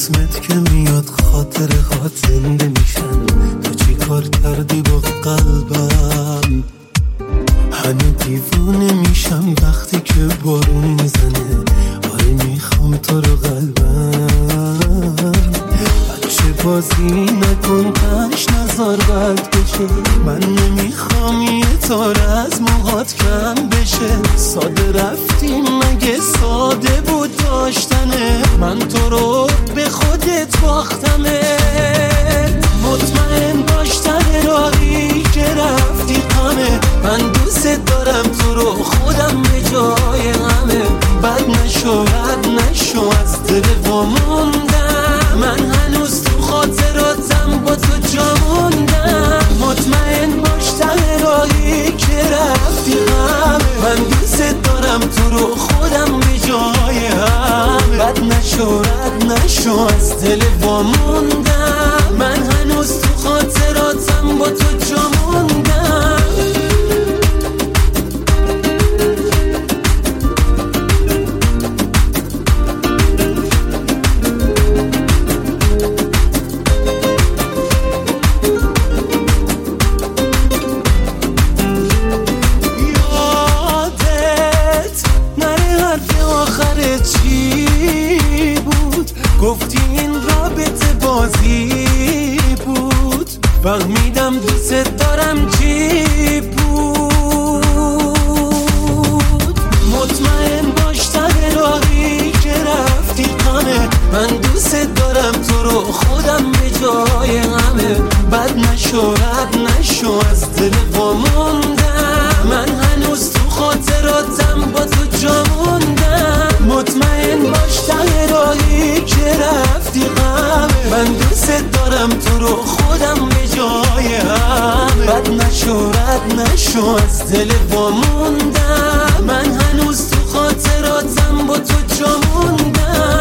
اسمت که میاد خاطره هات زنده میشن. تو چی کار کردی با قلبم؟ همه دیوونه میشم وقتی که بارون میزنه. آره میخوام تو رو قلبم. بچه بازی نکن تش نزار بد بشه. من نمیخوام یه تار از موهات کم بشه. ساده رفتیم مگه ساده بود داشتنه؟ من تو رو به خودت باختمه. مطمئن باش ته راهی که رفتی غمه. من دوست دارم تو رو خودم به جای همه. بد نشو رد نشو از دل واموندم. من هنوز تو خاطراتم با تو جا موندم. مطمئن باش ته راهی که رفتی غمه. من دوست دارم تو رو خودم به جای همه. بد نشو رد نشو از دل واموندم. من هنوز تو خاطراتم با تو جا موندم. گفتی این رابطه بازی بود. فهمیدم دوست دارم چی بود. مطمئن باش ته راهی که رفتی غمه. من دوست دارم تو رو خودم به جای همه. بد نشو رد نشو از دل واموندم. من هنوز تو خاطراتم با تو جا موندم. مطمئن باش ته راهی که رفتی غمه. من دوست دارم تو رو خودم به جای همه. بد نشو رد نشو از دل واموندم. من هنوز تو خاطراتم با تو جا موندم.